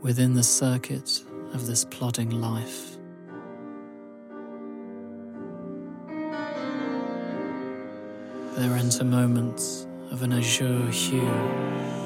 within the circuit of this plodding life. There enter moments of an azure hue